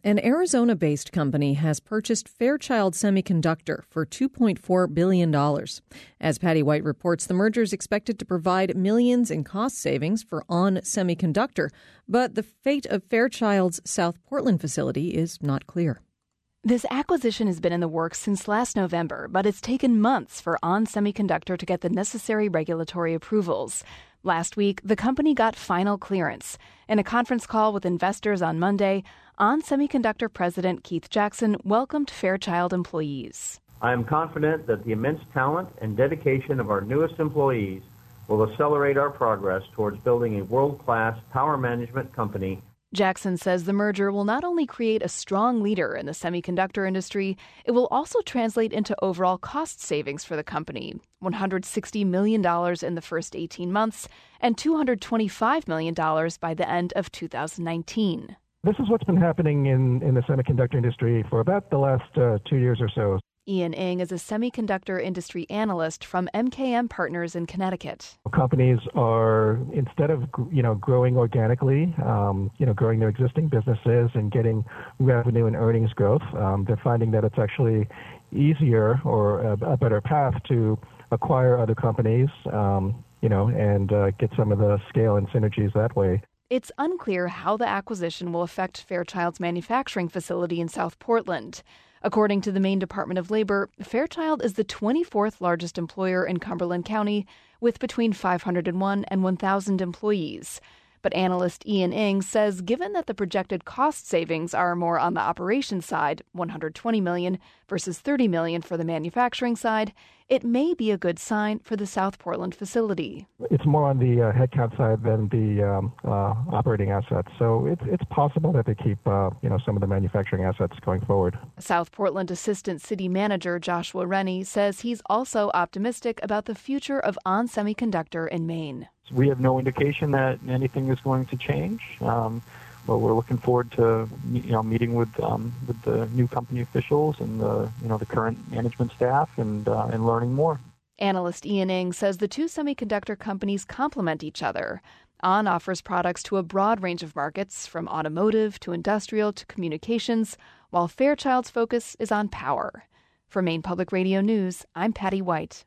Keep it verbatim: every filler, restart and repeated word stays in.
An Arizona-based company has purchased Fairchild Semiconductor for two point four billion dollars. As Patty White reports, the merger is expected to provide millions in cost savings for ON Semiconductor, but the fate of Fairchild's South Portland facility is not clear. This acquisition has been in the works since last November, but it's taken months for ON Semiconductor to get the necessary regulatory approvals. Last week, the company got final clearance. In a conference call with investors on Monday, ON Semiconductor President Keith Jackson welcomed Fairchild employees. I am confident that the immense talent and dedication of our newest employees will accelerate our progress towards building a world-class power management company. Jackson says the merger will not only create a strong leader in the semiconductor industry, it will also translate into overall cost savings for the company, one hundred sixty million dollars in the first eighteen months and two hundred twenty-five million dollars by the end of two thousand nineteen. This is what's been happening in, in the semiconductor industry for about the last uh, two years or so. Ian Ng is a semiconductor industry analyst from M K M Partners in Connecticut. Companies are, instead of you know growing organically, um, you know growing their existing businesses and getting revenue and earnings growth, um, they're finding that it's actually easier or a, a better path to acquire other companies, um, you know, and uh, get some of the scale and synergies that way. It's unclear how the acquisition will affect Fairchild's manufacturing facility in South Portland. According to the Maine Department of Labor, Fairchild is the twenty-fourth largest employer in Cumberland County, with between five hundred one and one thousand employees. But analyst Ian Ng says given that the projected cost savings are more on the operations side, one hundred twenty million dollars versus thirty million dollars for the manufacturing side, it may be a good sign for the South Portland facility. It's more on the uh, headcount side than the um, uh, operating assets. So it's it's possible that they keep uh, you know some of the manufacturing assets going forward. South Portland Assistant City Manager Joshua Rennie says he's also optimistic about the future of ON Semiconductor in Maine. We have no indication that anything is going to change. Um, but we're looking forward to you know meeting with um, with the new company officials and the you know the current management staff and uh, and learning more. Analyst Ian Ng says the two semiconductor companies complement each other. ON offers products to a broad range of markets, from automotive to industrial to communications, while Fairchild's focus is on power. For Maine Public Radio News, I'm Patty White.